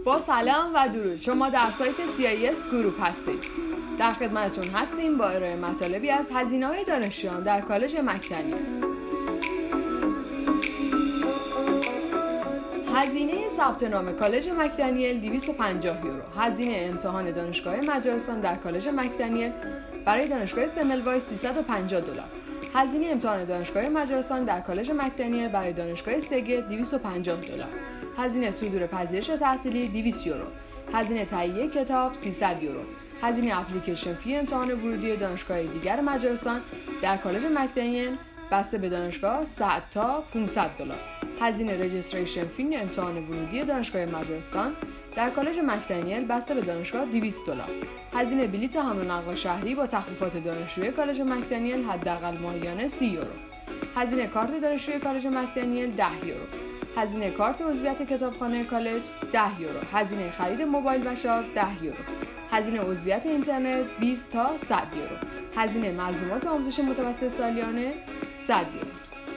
با سلام و درود، شما در سایت CIS گروپ هستید. در خدمتتون هستیم با ارائه مطالبی از هزینه‌های دانشجویان در کالج مک‌دنیل. هزینه ثبت نام کالج مک‌دنیل 250 یورو. هزینه امتحان دانشگاه مجارستان در کالج مک‌دنیل برای دانشگاه سملوای 350 دلار. هزینه امتحان دانشگاه مجارستان در کالج مک‌دنیل برای دانشگاه سگه 250 دلار. هزینه صدور پذیرش تحصیلی 200 یورو. هزینه تهیه کتاب 300 یورو. هزینه اپلیکیشن فی امتحان ورودی دانشگاه دیگر مجارستان در کالج مک‌دنیل بسته به دانشگاه 100 تا 500 دلار. هزینه رجیستریشن فی امتحان ورودی دانشگاه مجارستان در کالج مک‌دنیل بسته به دانشگاه 200 دلار. هزینه بلیط حمل و نقل شهری با تخفیفات دانشجوی کالج مک‌دنیل حداقل ماهیانه 30 یورو. هزینه کارت دانشجوی کالج مک‌دنیل 10 یورو. هزینه کارت عضویت کتابخانه کالج 10 یورو. هزینه خرید موبایل و شارژ 10 یورو. هزینه عضویت اینترنت 20 تا 100 یورو. هزینه ملزومات آموزش متوسط سالیانه 100 یورو.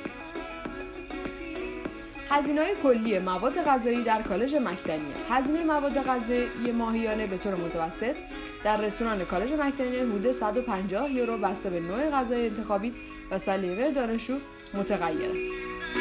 هزینه‌های کلی مواد غذایی در کالج مک‌دنیل. هزینه مواد غذایی ماهیانه به طور متوسط در رستوران کالج مک‌دنیل حدود 150 یورو بسته به نوع غذای انتخابی و سلیقه دانشجو متغیر است.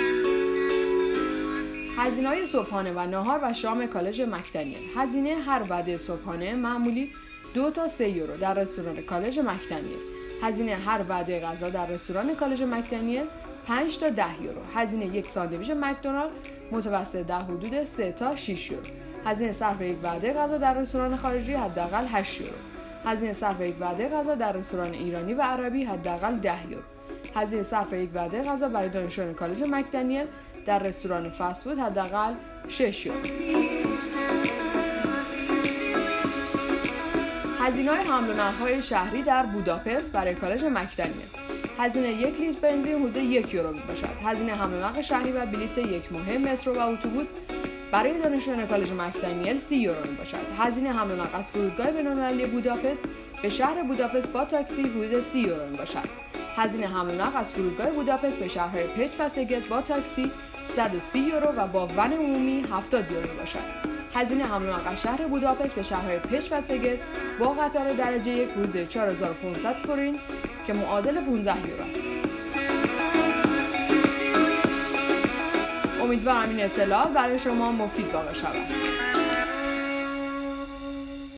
هزینه‌های صبحانه و ناهار و شام کالج مک‌دنیل. هزینه هر وعده صبحانه معمولی 2 تا 3 یورو در رستوران کالج مک‌دنیل. هزینه هر وعده غذا در رستوران کالج مک‌دنیل 5 تا 10 یورو. هزینه یک ساندویچ مکدونالد متوسط در حدود 3 تا 6 یورو. هزینه صرف یک وعده غذا در رستوران خارجی حداقل 8 یورو. هزینه صرف یک وعده غذا در رستوران ایرانی و عربی حداقل 10 یورو. هزینه صرف یک وعده غذا برای دانشجویان کالج مک‌دنیل در رستوران فست فود حداقل 6 یورو. هزینه‌های حمل و نقل‌های شهری در بوداپست برای کالج مک‌دنیل. هزینه 1 لیتر بنزین حدود 1 یورو می‌باشد. هزینه حمل و نقل شهری و بلیت یک ماه مترو و اتوبوس برای دانشجویان کالج مک‌دنیل 30 یورو می‌باشد. هزینه حمل و نقل از فرودگاه بین‌المللی بوداپست به شهر بوداپست با تاکسی حدود 30 یورو می‌باشد. هزینه حمل و نقل از فرودگاه بوداپست به شهرهای پچ و سگت با تاکسی 130 یورو و با ون عمومی 70 یورو می‌باشد. هزینه حمل و نقل شهر بوداپست به شهرهای پچ و سگت با قطار درجه 1 حدود 4500 فورینت که معادل 15 یورو است. امیدوارم این اطلاعات برای شما مفید واقع شود.